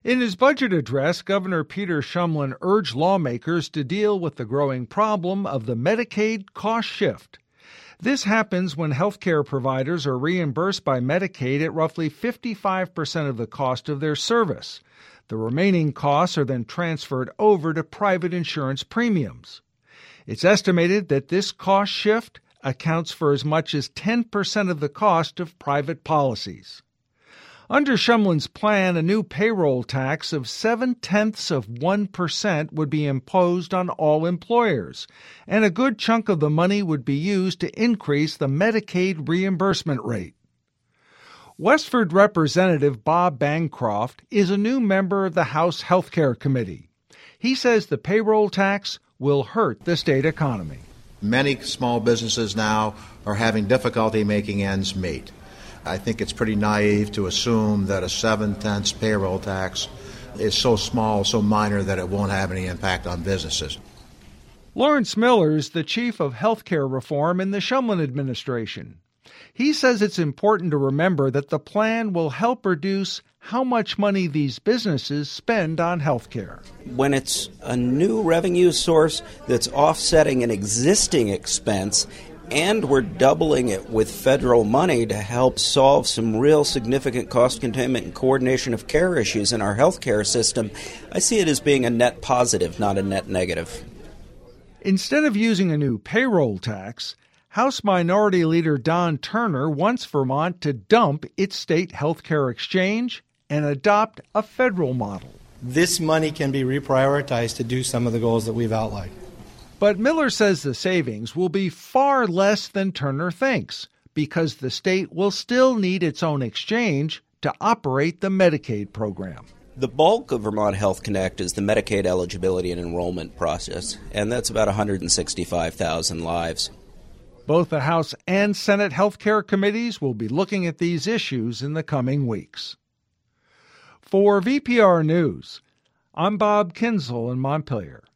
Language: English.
In his budget address, Governor Peter Shumlin urged lawmakers to deal with the growing problem of the Medicaid cost shift. This happens when healthcare providers are reimbursed by Medicaid at roughly 55% of the cost of their service. The remaining costs are then transferred over to private insurance premiums. It's estimated that this cost shift accounts for as much as 10% of the cost of private policies. Under Shumlin's plan, a new payroll tax of 0.7% would be imposed on all employers, and a good chunk of the money would be used to increase the Medicaid reimbursement rate. Westford Representative Bob Bancroft is a new member of the House Health Care Committee. He says the payroll tax will hurt the state economy. Many small businesses now are having difficulty making ends meet. I think it's pretty naive to assume that a 0.7 payroll tax is so small, so minor, that it won't have any impact on businesses. Lawrence Miller is the chief of healthcare reform in the Shumlin administration. He says it's important to remember that the plan will help reduce how much money these businesses spend on healthcare. When it's a new revenue source that's offsetting an existing expense, and we're doubling it with federal money to help solve some real significant cost containment and coordination of care issues in our healthcare system, I see it as being a net positive, not a net negative. Instead of using a new payroll tax, House Minority Leader Don Turner wants Vermont to dump its state healthcare exchange and adopt a federal model. This money can be reprioritized to do some of the goals that we've outlined. But Miller says the savings will be far less than Turner thinks, because the state will still need its own exchange to operate the Medicaid program. The bulk of Vermont Health Connect is the Medicaid eligibility and enrollment process, and that's about 165,000 lives. Both the House and Senate health care committees will be looking at these issues in the coming weeks. For VPR News, I'm Bob Kinzel in Montpelier.